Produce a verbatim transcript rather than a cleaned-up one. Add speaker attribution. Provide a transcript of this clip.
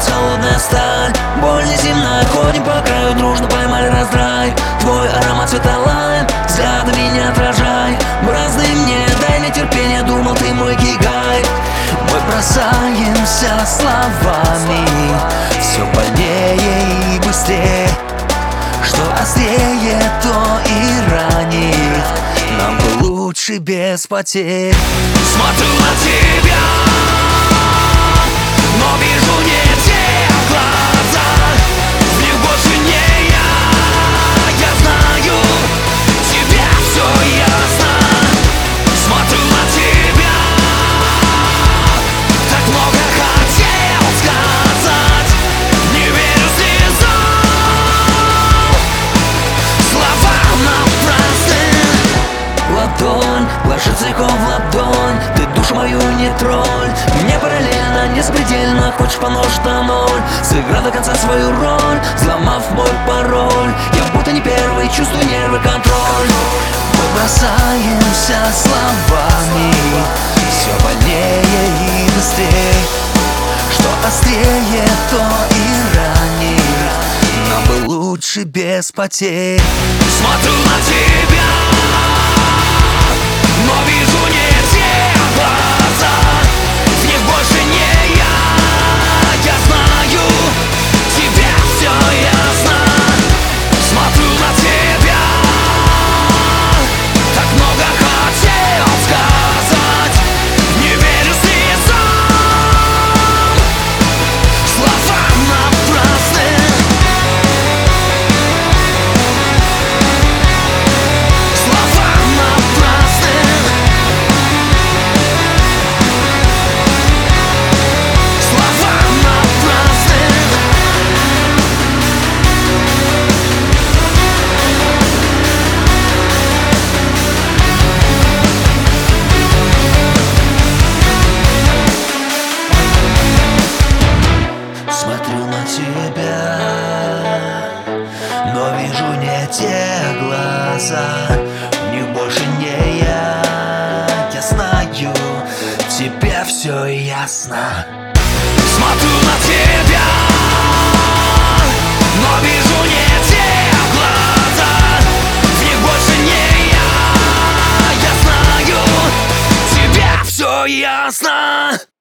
Speaker 1: сердце холодная сталь. Боль неземная, ходим по краю, дружно поймали раздрай. Твой аромат цвета лайм, взглядами не отражай. Бразды мне, дай мне терпение, думал ты мой гигай. Мы бросаемся словами, все больнее и быстрее. Что острее, то и ранит. Нам бы лучше без потерь.
Speaker 2: Смотрю на тебя, но вижу не те глаза. В них больше не я. Я знаю, тебе все ясно. Смотрю на тебя, так много хотел сказать. Не верю слезам, слова напрасны.
Speaker 1: Ладонь ложит целиком в ладонь, ты душу мою не тронь. Мне параллельно, не запредельно, хочешь помножить на ноль. Сыграв до конца свою роль, взломав мой пароль. Я будто не первый, чувствую нервы, контроль. Мы бросаемся словами, все больнее и быстрее. Что острее, то и ранит. Нам бы лучше без потерь.
Speaker 2: Смотрю на тебя, но вижу не те глаза. В них больше не я. Я знаю, тебе все ясно. Смотрю на тебя, так много хотел сказать. Не верю слезам, слова напрасны. Слова напрасны. Слова напрасны.
Speaker 1: Смотрю на тебя, но вижу не те глаза. В них больше не я. Я знаю, тебе все ясно.
Speaker 2: Смотрю на тебя, но вижу не те глаза. В них больше не я. Я знаю, тебе все ясно.